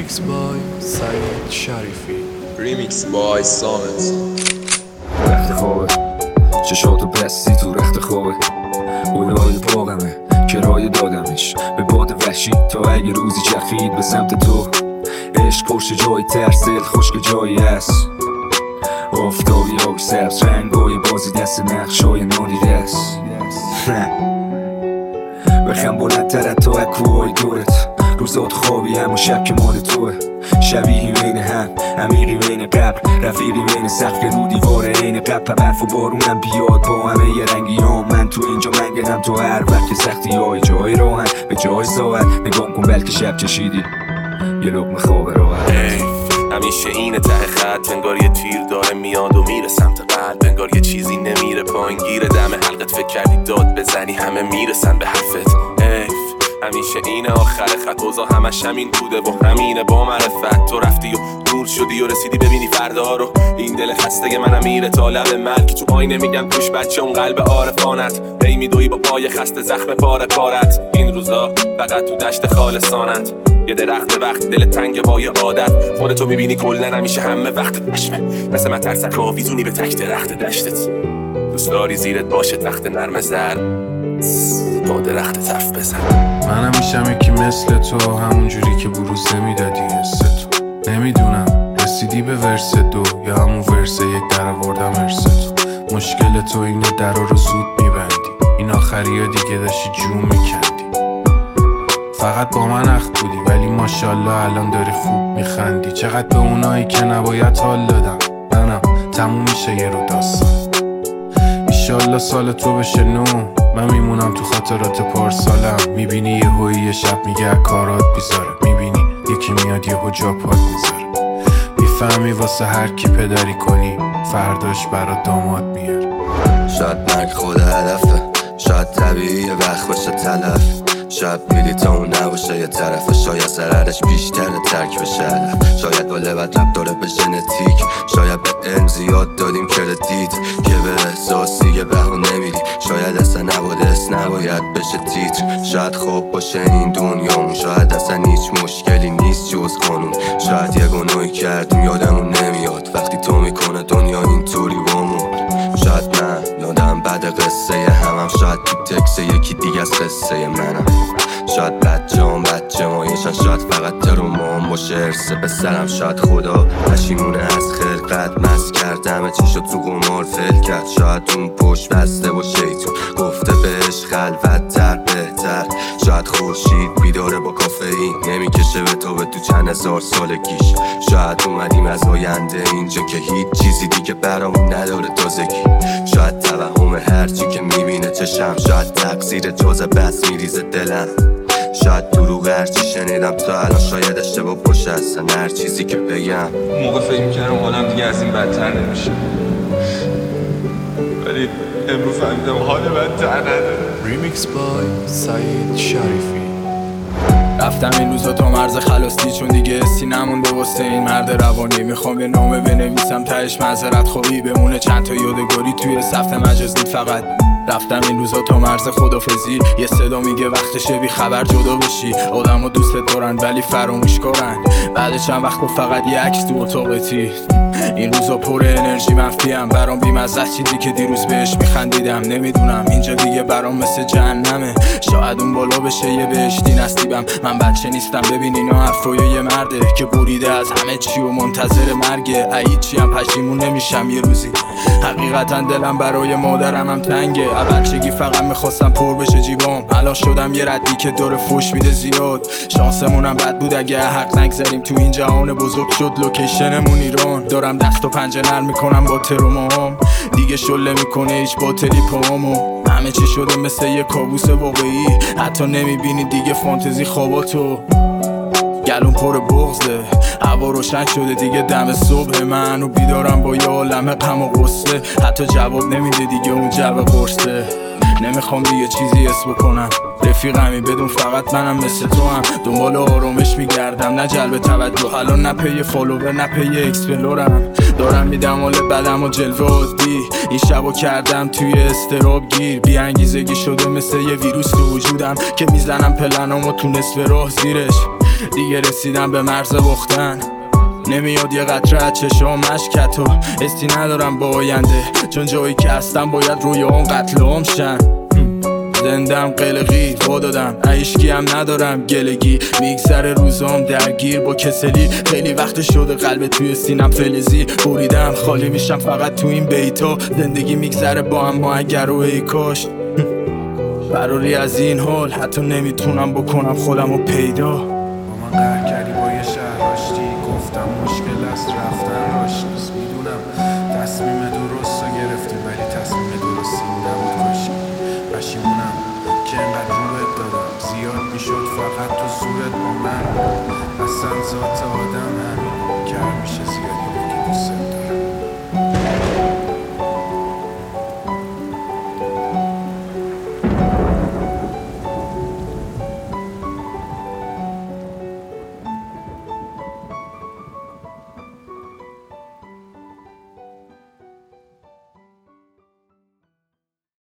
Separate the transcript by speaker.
Speaker 1: ریمیکس بای سعید شریفی.
Speaker 2: ریمیکس بای سامت.
Speaker 3: رخت خوابه چشاتو بستی تو رخت خوابه اولای باغمه کرایه دادمش به باد وحشی تا اگه روزی چرخید به سمت تو. عشق پشت جای ترس، دل خشک جایی هست، آفتابی آبی سبز رنگای بازی دست نقشای نادیده است. بخم بلندتر تا اکوهای دورت، روزات خوابی اما شب که مال توه. شبیهی بین هم، عمیقی بین قبر، رفیقی بین سقف رو دیوار عین قبر. برف و بارونم بیاد با همه یه رنگی ها، من تو اینجا منگنم تو هر وقت که سختی های جای راهن به جای ساعت. نگام کن بلکه شب چشیدی یه لقمه خواب راحت.
Speaker 4: همیشه اینه ته خط، انگار یه تیر داره میاد و میره سمت قلب، انگار یه چیزی نمیره پایین گیره دم حلقت. فکر کردی داد بزنی همه میرسن به حرفت. همیشه اینه آخر خط، اوضاع همش همین بوده و همینه با معرفت. تو رفتی و دور شدی و رسیدی ببینی فردا رو. این دل خسته منم میره تا لب ملک، تو آینه میگم توش بچه اون قلب عارفانت. هی میدوی با پای خسته زخم پاره پارت. این روزا فقط تو دشت خالصانت، یه درخت وقت دل تنگ وای عادت. خودتو میبینی کلن همیشه همه وقتت نشمه، مثل مترسک آویزونی به تک درخت دشتت. دوست داری زیرت باشه تخت نرم زر، با درخت حرف بزن.
Speaker 1: منم میشم یکی مثل تو، همون جوری که بروز نمیدادی حس تو. نمیدونم رسیدی به ورس دو یا همون ورس یک در آوردم ارس تو. مشکل تو اینه درا رو زود میبندی، این آخری ها دیگه داشتی جون میکندی. فقط با من اخت بودی ولی ماشالله الان داری خوب میخندی. چقدر به اونایی که نباید حال دادم، منم تموم میشه یه رو داستان. ایشالله سال تو بشه نو، من میمونم تو خاطرات پارسالم. میبینی یه هوی یه شب میگه کارات بیزاره، میبینی یکی میاد یه جا پات میذاره. میفهمی واسه هر کی پدری کنی فرداش برات داماد میاره.
Speaker 5: شاید مرگ خود هدفه، شاید طبیعی وقت باشه تلف، شاید بلیط اون نباشه یه طرفه، شاید ضررش بیشتره ترک بشه هدف. شاید با لبت رب داره به ژنتیک، شاید به علم زیاد دادیم کردیت که به احساسی یه بهونه نمیری. شاید اصلا نباید بشه تیتر، شاید خوب باشه این دنیامون، شاید اصلا هیچ مشکلی نیست جز قانون. شاید یه گناهی کردیم یادمون نمیاد وقتی تو میکنه دنیا اینطوری بامون. شاید من یادم بعد قصه همم، شاید تو تکس یکی دیگه از قصه منم. شاید بچه مایشن، شاید فقط ترومان باشه ارث به سرم. شاید خدا پشیمونه از خلقت، مست کردم چی شد تو قمار فل کرد. شاید اون پشت بسته با شیطون گفته بهش خلوت تر بهتر. شاید خورشید بیداره با کافئین، نمیکشه به تو چند هزار سالگیش. شاید اومدیم از آینده اینجا که هیچ چیزی دیگه برامون نداره تازگی. شاید توهم هرچی که میبینه چشم، شاید تقصیر جزء بس میریزه دلم. شاید دروغ هرچی شنیدم تا الان، شاید اشتباه باشه اصلا هر چیزی که بگم.
Speaker 2: موقع فکر میکردم حالم دیگه از این بدتر نمیشه، ولی امروز فهمیدم حال بدتر نداره.
Speaker 1: ریمیکس بای سعید شریفی.
Speaker 6: رفتم این روزا تا مرز خلاستی، چون دیگه حسی نمونده واسه این مرد روانی. میخوام یه نامه بنویسم تهش معذرت خواهی بمونه، چند تا یادگاری توی صفحه مجازی. فقط رفتم این روزا تا مرز خدافزی، یه صدا میگه وقتشه بی خبر جدا بشی. آدم‌ها دوستت دارن ولی فراموش کارن. بعد چند وقت فقط یه عکس تو اتاقتی. این روزا پر انرژی منفیم، برام بی‌مزه چیزی که دیروز بهش میخندیدم. نمیدونم اینجا دیگه برام مثل جهنمه، شاید اون بالا بشه یه بهشتی نصیبم. من بچه نیستم ببین اینا حرفای یه مرده که بریده از همه چی و منتظر مرگه. هیچی هم پشیمون نمیشم یه روزی، حقیقتا دلم برای مادرم هم تنگه. بچگی فقط میخواستم پر بشه جیبام، الان شدم یه ردی که داره فوش میده زیاد. شانسمونم بد بود اگه حق نگذاریم، تو این جهان بزرگ شد لوکیشنمون ایران. دارم دست و پنجه نرم میکنم با ترومام، دیگه شله میکنه هیچ باطلی پامو. همه چی شده مثل یه کابوس واقعی، حتی نمیبینی دیگه فانتزی خواباتو. گلون پر بغضه، هوا روشن شده دیگه دم صبح، من و بیدارم با یه عالمه غم و غصه. حتی جواب نمیده دیگه اون جو قرصه. نمیخوام دیگه چیزی حس بکنم، رفیقمی بدون فقط منم مثل تو هم. دنبال آرامش میگردم نه جلب توجه، الان نه پی فالوور نه پی اکسپلورم. دارم میدم حال بدم و جلوه عادی، این شبو کردم توی استراب گیر. بی انگیزگی شده مثل یه ویروس تو وجودم که میزنم پلنامو تو نصف راه زیرش. دیگه رسیدم به مرز بختن. نمیاد یه قطره از چشم مشکتو استی ندارم با آینده، چون جایی که هستم باید روی اون قتل عام شن. زندم قلقی با دادم عیشکی هم ندارم گلگی، میگذره روزام درگیر با کسلی. خیلی وقت شده قلب توی سینم فلزی بریدم، خالی میشم فقط تو این بیتا. زندگی میگذره با هم ما اگر و ای کاش فراری از این حال حتی نمیتونم بکنم خودمو پیدا.
Speaker 1: با من قهر کردی با یه شهر آشتی، گفتم مشکل است رفتن راش نیست. میدونم تصمیم درست رو گرفتی ولی تصمیم درستی نبود کاشی. پشیمونم که انقدر روت دادم، زیاد میشد فقط تو صورت با من. اصلا ذات آدم همین که همیشه زیادی بگی دوست دارم.